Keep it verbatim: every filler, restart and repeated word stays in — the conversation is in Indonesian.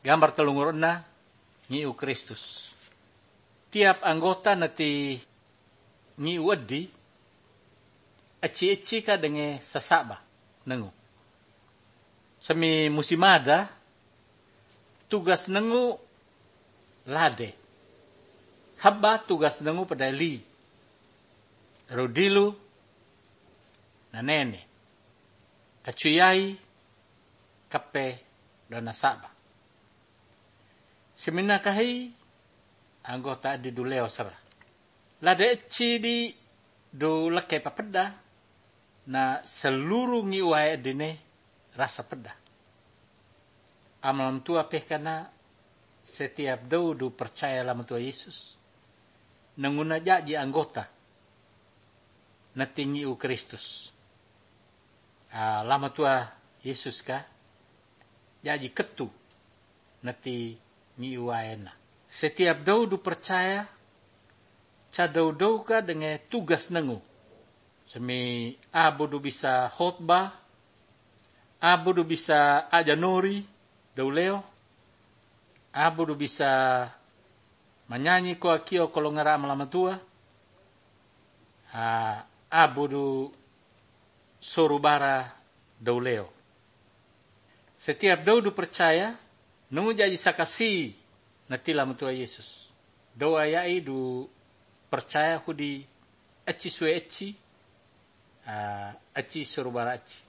gambar telungurna nyiu Kristus. Tiap anggota nati nyiu edi, eci-eci ka denge sasaba nengu. Semi musimada, tugas nengu lade. Haba tugas nengu pada li. Rodilu na nene. Kacuyai kape do nasaba. Semina kahi anggota di duleo sera. Lade eci di do leke papeda na seluruh ngiwai dine rasa peda. Amalam tua pekana setiap daudu percaya lama tua Yesus. Nanguna jaji anggota na tinggi u Kristus. Uh, lama tua Yesus ka jaji ketu nati ngiuaena. Setiap daudu percaya ca daudau ka dengan tugas nengu. Semi abudu bisa khotbah, abudu bisa ajanori dauleo, abudu bisa menyanyi ko akio kalau ngara lama tua. Uh, abudu sorubara dauleo. Setiap daudu percaya, nungu jaji sakasi natila mutua Yesus. Doa yai du percaya ku di eci sue eci, uh, eci sorubara eci.